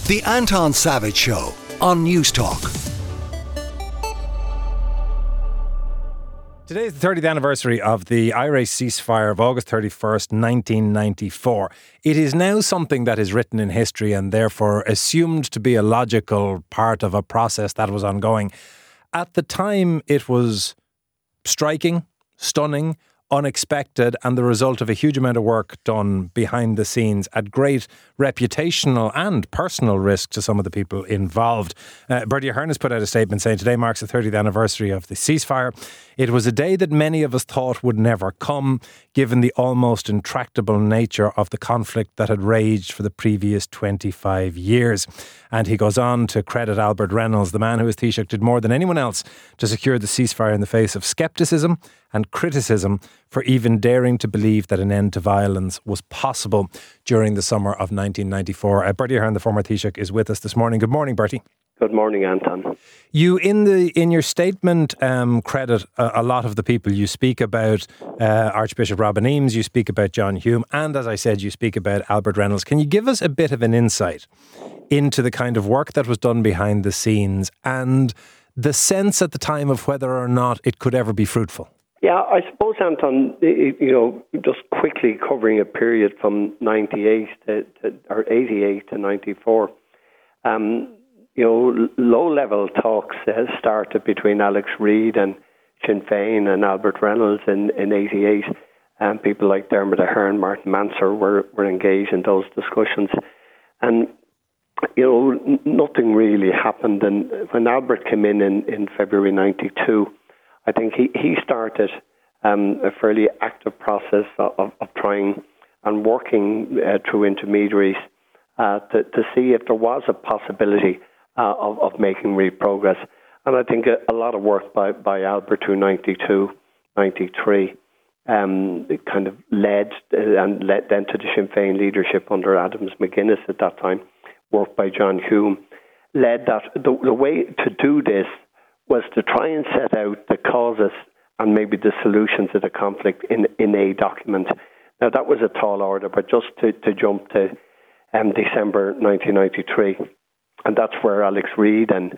The Anton Savage Show on News Talk. Today is the 30th anniversary of the IRA ceasefire of August 31st, 1994. It is now something that is written in history and therefore assumed to be a logical part of a process that was ongoing. At the time, it was striking, stunning, unexpected, and the result of a huge amount of work done behind the scenes at great reputational and personal risk to some of the people involved. Bertie Ahern has put out a statement saying today marks the 30th anniversary of the ceasefire. It was a day that many of us thought would never come, given the almost intractable nature of the conflict that had raged for the previous 25 years. And he goes on to credit Albert Reynolds, the man who, as Taoiseach, did more than anyone else to secure the ceasefire in the face of scepticism and criticism for even daring to believe that an end to violence was possible during the summer of 1994. Bertie Ahern, the former Taoiseach, is with us this morning. Good morning, Bertie. Good morning, Anton. You, in your statement, credit a lot of the people. You speak about Archbishop Robin Eames, you speak about John Hume, and as I said, you speak about Albert Reynolds. Can you give us a bit of an insight into the kind of work that was done behind the scenes and the sense at the time of whether or not it could ever be fruitful? Yeah, I suppose, Anton, just quickly covering a period from 88 to 94, low-level talks started between Alex Reid and Sinn Féin and Albert Reynolds in 88, and people like Dermot Ahern, Martin Manser were engaged in those discussions. And, nothing really happened. And when Albert came in February 92, I think he started a fairly active process of trying and working through intermediaries to see if there was a possibility of making real progress. And I think a lot of work by Albert through 92, 93 it kind of led then to the Sinn Féin leadership under Adams McGuinness at that time, work by John Hume, led that the way to do this was to try and set out the causes and maybe the solutions to the conflict in a document. Now, that was a tall order, but just to jump to December 1993, and that's where Alex Reid and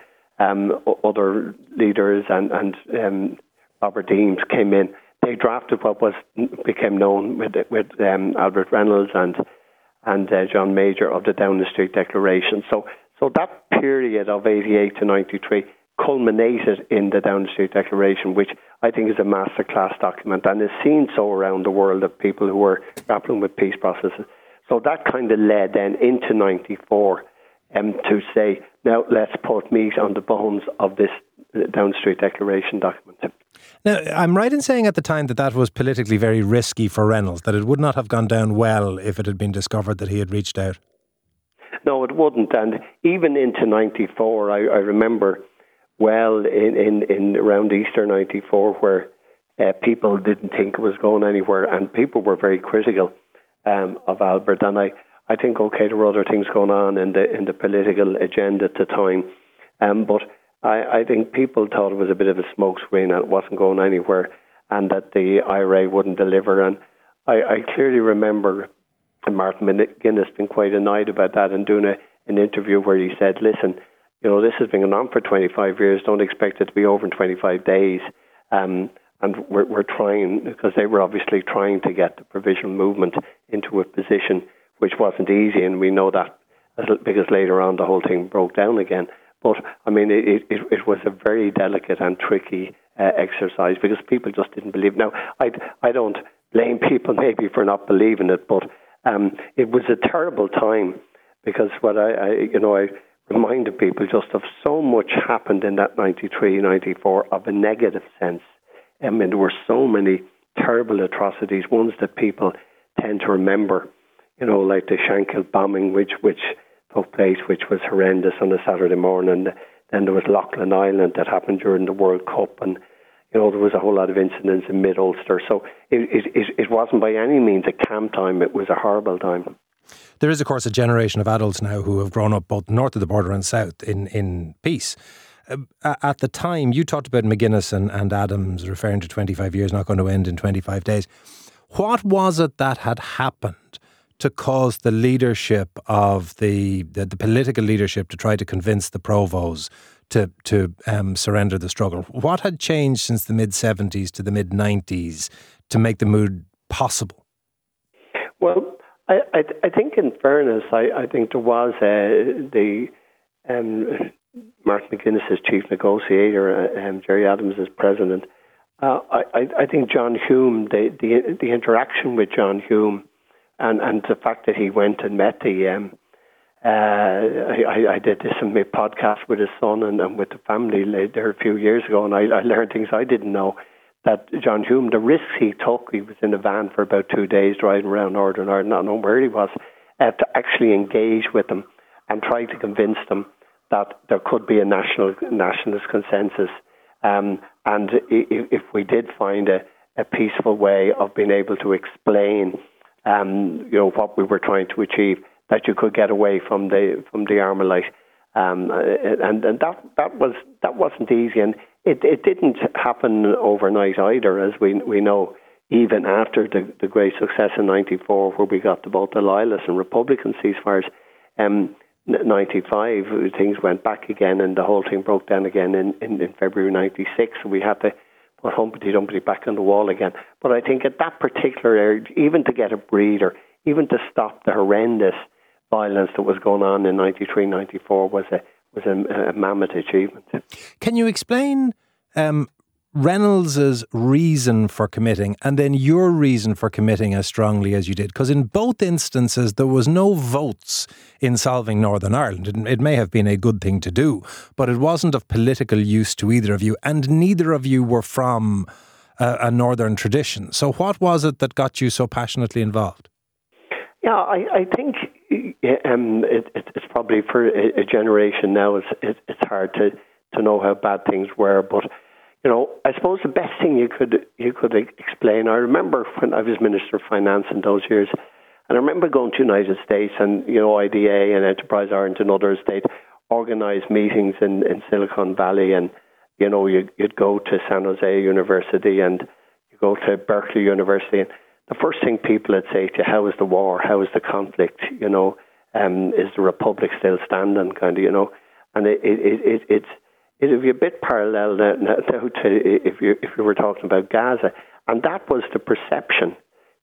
other leaders and Robert Eames came in. They drafted what became known with Albert Reynolds and John Major of the Downing Street Declaration. So that period of 88 to 93 culminated in the Downing Street Declaration, which I think is a masterclass document and is seen so around the world of people who were grappling with peace processes. So that kind of led then into 94 to say, now let's put meat on the bones of this Downing Street Declaration document. Now, I'm right in saying at the time that was politically very risky for Reynolds, that it would not have gone down well if it had been discovered that he had reached out. No, it wouldn't. And even into 94, I remember well in around Easter 94, where people didn't think it was going anywhere and people were very critical of Albert. And I think, okay, there were other things going on in the political agenda at the time. But I think people thought it was a bit of a smokescreen and it wasn't going anywhere and that the IRA wouldn't deliver. And I clearly remember Martin McGuinness being quite annoyed about that and doing an interview where he said, listen, this has been going on for 25 years. Don't expect it to be over in 25 days. And we're trying, because they were obviously trying to get the provisional movement into a position which wasn't easy. And we know that because later on the whole thing broke down again. But, I mean, it was a very delicate and tricky exercise because people just didn't believe. Now, I don't blame people maybe for not believing it, but it was a terrible time because what I reminded people just of so much happened in that 93, 94 of a negative sense. I mean, there were so many terrible atrocities, ones that people tend to remember, like the Shankill bombing, which took place, which was horrendous on a Saturday morning. Then there was Loughlin Island that happened during the World Cup, and there was a whole lot of incidents in mid-Ulster. So it wasn't by any means a calm time. It was a horrible time. There is, of course, a generation of adults now who have grown up both north of the border and south in peace. At the time, you talked about McGuinness and Adams referring to 25 years not going to end in 25 days. What was it that had happened to cause the leadership of the political leadership to try to convince the provos to surrender the struggle? What had changed since the mid-70s to the mid-90s to make the mood possible? Well, I think in fairness, I think there was Martin McGuinness as chief negotiator, Gerry Adams as president. I think John Hume, the interaction with John Hume, and the fact that he went and met I did this in my podcast with his son and with the family there a few years ago, and I learned things I didn't know. That John Hume, the risks he took, he was in a van for about 2 days driving around Northern Ireland, not knowing where he was, to actually engage with them and try to convince them that there could be a nationalist consensus. And if we did find a peaceful way of being able to explain, what we were trying to achieve, that you could get away from the Armalite, and that wasn't easy, and it didn't happen overnight either, as we know. Even after the great success in '94, where we got both the Loyalist and Republican ceasefires, 95 things went back again, and the whole thing broke down again in February '96. We had to put Humpty Dumpty back on the wall again. But I think at that particular area, even to get a breather, even to stop the horrendous violence that was going on in '93, '94 was a mammoth achievement. Can you explain Reynolds's reason for committing and then your reason for committing as strongly as you did? Because in both instances, there was no votes in solving Northern Ireland. It may have been a good thing to do, but it wasn't of political use to either of you, and neither of you were from a Northern tradition. So what was it that got you so passionately involved? Yeah, I think it's probably for a generation now, it's hard to know how bad things were, but I suppose the best thing you could explain. I remember when I was Minister of Finance in those years, and I remember going to the United States, and IDA and Enterprise Ireland and others, they'd organise meetings in Silicon Valley, and you'd go to San Jose University and you go to Berkeley University, and the first thing people would say to you, how is the war? How is the conflict? Is the Republic still standing? Kind of, and it would be a bit parallel now to if you were talking about Gaza, and that was the perception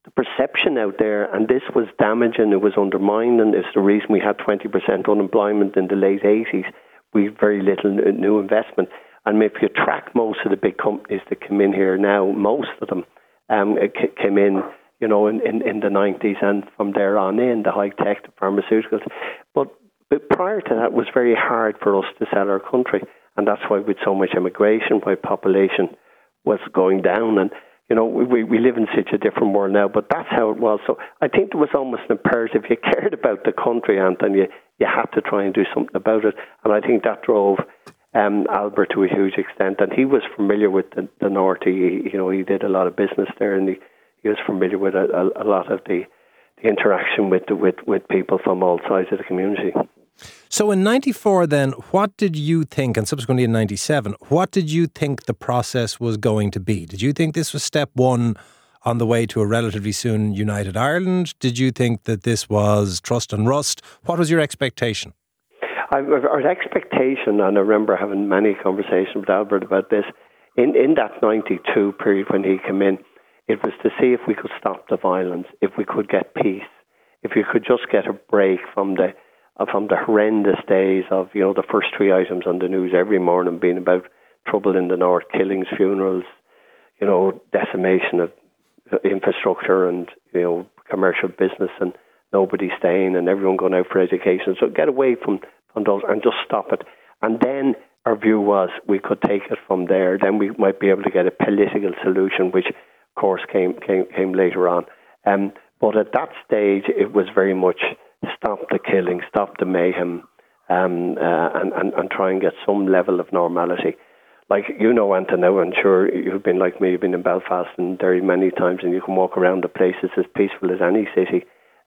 out there, and this was damaging. It was undermining. It's the reason we had 20% unemployment in the late 80s. We had very little new investment, and if you track most of the big companies that come in here now, most of them came in, in the 90s, and from there on in, the high tech, the pharmaceuticals. But prior to that, it was very hard for us to sell our country. And that's why with so much immigration, why population was going down. And, we live in such a different world now, but that's how it was. So I think there was almost an imperative. If you cared about the country, Anthony, you had to try and do something about it. And I think that drove Albert to a huge extent. And he was familiar with the North. He did a lot of business there, and he was familiar with a lot of the interaction with people from all sides of the community. So in '94 then, what did you think, and subsequently in '97, what did you think the process was going to be? Did you think this was step one on the way to a relatively soon united Ireland? Did you think that this was trust and rust? What was your expectation? Our expectation, and I remember having many conversations with Albert about this, in that 92 period when he came in, it was to see if we could stop the violence, if we could get peace, if you could just get a break from the horrendous days of, the first three items on the news every morning being about trouble in the North, killings, funerals, decimation of infrastructure and, commercial business, and nobody staying and everyone going out for education. So get away from those and just stop it. And then our view was we could take it from there. Then we might be able to get a political solution, which, of course, came later on. But at that stage, it was very much stop the killing, stop the mayhem, and try and get some level of normality. Like, Anthony, I'm sure you've been like me, you've been in Belfast and Derry many times, and you can walk around the places as peaceful as any city.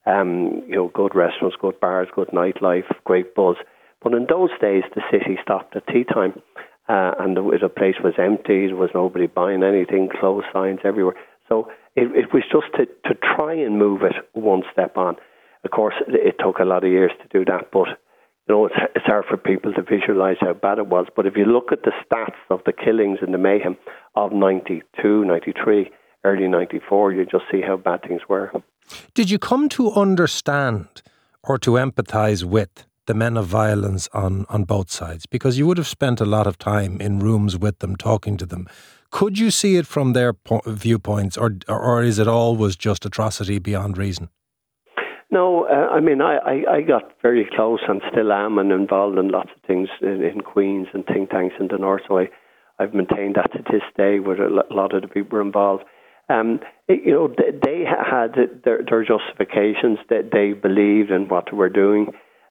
Good restaurants, good bars, good nightlife, great buzz. But in those days, the city stopped at tea time, and the place was empty, there was nobody buying anything, closed signs everywhere. So it was just to try and move it one step on. of course, it took a lot of years to do that, but it's hard for people to visualise how bad it was. But if you look at the stats of the killings and the mayhem of 92, 93, early 94, you just see how bad things were. Did you come to understand or to empathise with the men of violence on both sides? Because you would have spent a lot of time in rooms with them, talking to them. Could you see it from their viewpoints, or is it always just atrocity beyond reason? No, I got very close and still am, and involved in lots of things in Queen's and think tanks in the north. So I've maintained that to this day with a lot of the people involved. They had their justifications, that they believed in what they were doing.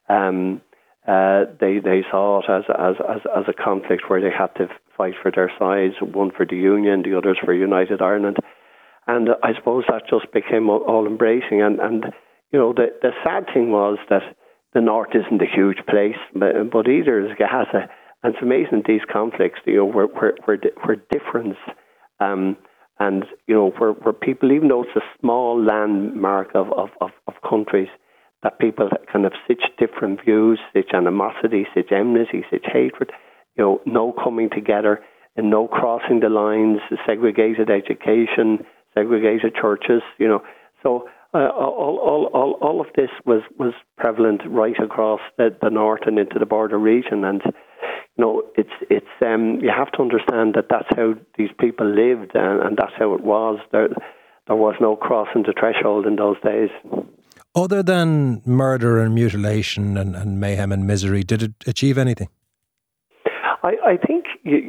They saw it as a conflict where they had to fight for their sides, one for the Union, the others for United Ireland. And I suppose that just became all embracing. And the sad thing was that the North isn't a huge place, but either is Gaza. And it's amazing these conflicts, where difference, and where people, even though it's a small landmark of countries, that people kind of such different views, such animosity, such enmity, such hatred, no coming together and no crossing the lines, segregated education, segregated churches, So all of this was prevalent right across the north and into the border region, and it's you have to understand that that's how these people lived, and that's how it was. There was no crossing the threshold in those days. Other than murder and mutilation and mayhem and misery, did it achieve anything? I think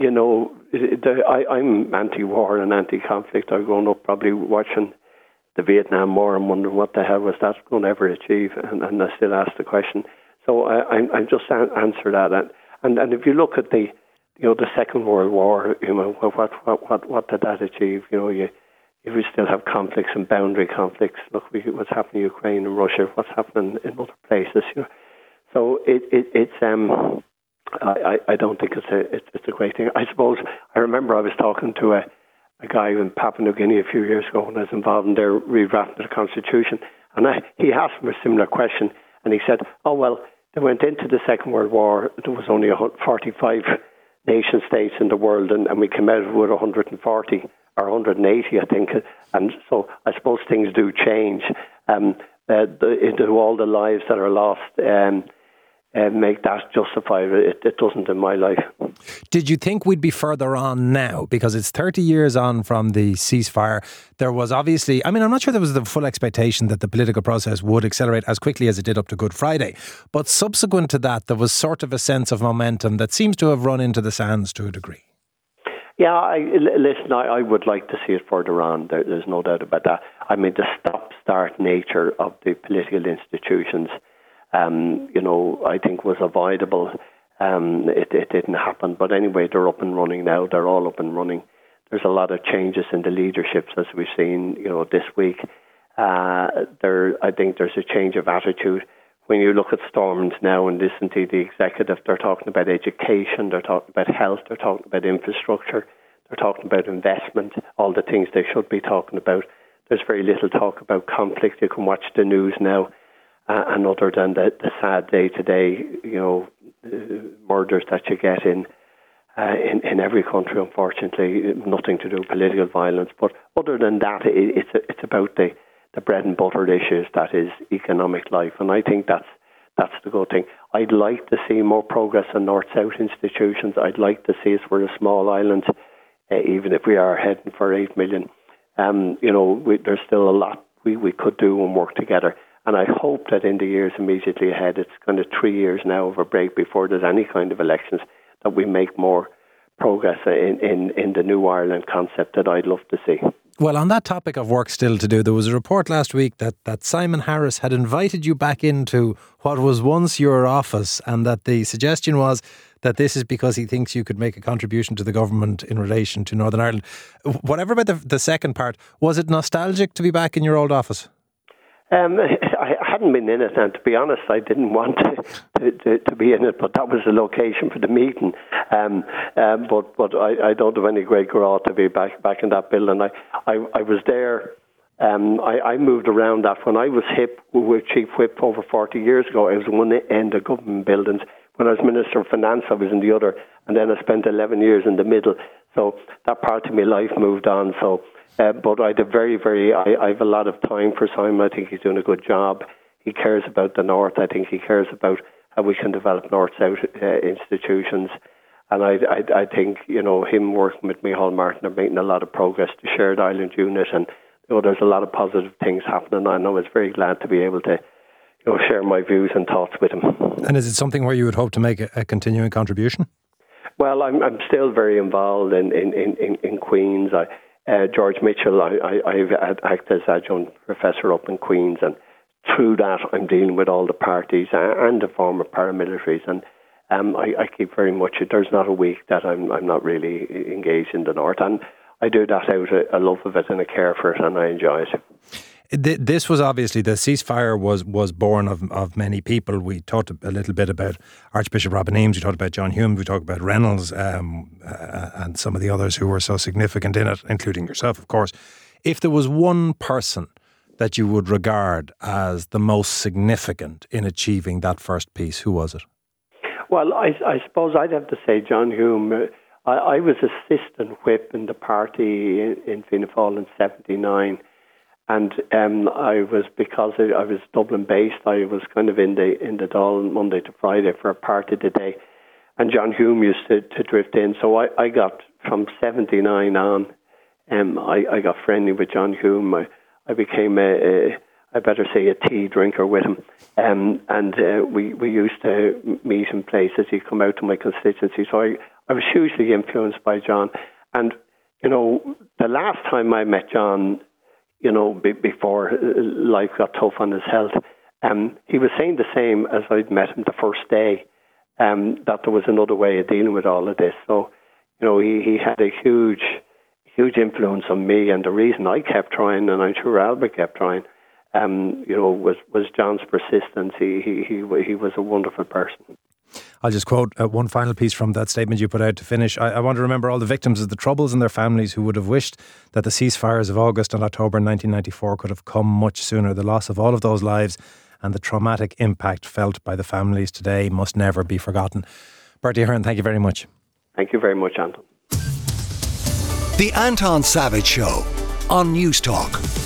I'm anti-war and anti-conflict. I've grown up probably watching the Vietnam War and wondering what the hell was that going to ever achieve, and I still ask the question. So I just answer that, and if you look at the Second World War, what did that achieve? If we still have conflicts and boundary conflicts, look what's happening in Ukraine and Russia, what's happening in other places. So I don't think it's a great thing. I suppose I remember I was talking to a guy in Papua New Guinea a few years ago when I was involved in their redrafting of the Constitution, and he asked me a similar question, and he said, "Oh well, they went into the Second World War. There was only 45 nation states in the world, and we came out with 140 or 180, I think. And so I suppose things do change. Into all the lives that are lost, make that justified. It doesn't in my life." Did you think we'd be further on now? Because it's 30 years on from the ceasefire. There was obviously, I'm not sure there was the full expectation that the political process would accelerate as quickly as it did up to Good Friday. But subsequent to that, there was sort of a sense of momentum that seems to have run into the sands to a degree. Yeah, I would like to see it further on. There's no doubt about that. The stop-start nature of the political institutions, I think was avoidable. It didn't happen. But anyway, they're up and running now. They're all up and running. There's a lot of changes in the leaderships, as we've seen, this week. I think there's a change of attitude. When you look at Stormont now and listen to the executive, they're talking about education, they're talking about health, they're talking about infrastructure, they're talking about investment, all the things they should be talking about. There's very little talk about conflict. You can watch the news now, and other than the sad day-to-day, murders that you get in every country, unfortunately, nothing to do with political violence. But other than that, it's about the bread and butter issues, that is economic life, and I think that's the good thing. I'd like to see more progress in North-South institutions. I'd like to see us, we're a small island, even if we are heading for 8 million. There's still a lot we could do and work together. And I hope that in the years immediately ahead, it's kind of 3 years now of a break before there's any kind of elections, that we make more progress in the New Ireland concept that I'd love to see. Well, on that topic of work still to do, there was a report last week that Simon Harris had invited you back into what was once your office, and that the suggestion was that this is because he thinks you could make a contribution to the government in relation to Northern Ireland. Whatever about the second part, was it nostalgic to be back in your old office? I hadn't been in it, and to be honest, I didn't want to be in it, but that was the location for the meeting. But I don't have any great growth to be back in that building. I was there I moved around that. When I was Chief Whip over 40 years ago, I was one end of government buildings. When I was Minister of Finance, I was in the other, and then I spent 11 years in the middle. So that part of my life moved on. So, but I have a lot of time for Simon. I think he's doing a good job. He cares about the North. I think he cares about how we can develop North-South institutions. And I think, him working with Micheál Martin are making a lot of progress, the Shared Island Unit, and there's a lot of positive things happening. And I was very glad to be able to share my views and thoughts with him. And is it something where you would hope to make a continuing contribution? Well, I'm still very involved in Queen's. George Mitchell, I've acted as adjunct professor up in Queen's, and through that I'm dealing with all the parties and the former paramilitaries, and I keep very much, there's not a week that I'm not really engaged in the North, and I do that out of a love of it and a care for it, and I enjoy it. This was obviously, the ceasefire was born of many people. We talked a little bit about Archbishop Robin Eames, we talked about John Hume, we talked about Reynolds and some of the others who were so significant in it, including yourself, of course. If there was one person that you would regard as the most significant in achieving that first peace, who was it? Well, I suppose I'd have to say John Hume. I was assistant whip in the party in Fianna Fáil in 1979. And because I was Dublin based, I was kind of in the Dáil Monday to Friday for a part of the day. And John Hume used to drift in. So I got, from 1979 on, I got friendly with John Hume. I became a tea drinker with him. And we used to meet in places. He'd come out to my constituency. So I was hugely influenced by John. And, the last time I met John, before life got tough on his health, he was saying the same as I'd met him the first day, that there was another way of dealing with all of this. So, he had a huge influence on me, and the reason I kept trying, and I'm sure Albert kept trying, was John's persistence. He was a wonderful person. I'll just quote one final piece from that statement you put out to finish. I want to remember all the victims of the Troubles and their families who would have wished that the ceasefires of August and October 1994 could have come much sooner. The loss of all of those lives and the traumatic impact felt by the families today must never be forgotten. Bertie Ahern, thank you very much. Thank you very much, Anton. The Anton Savage Show on News Talk.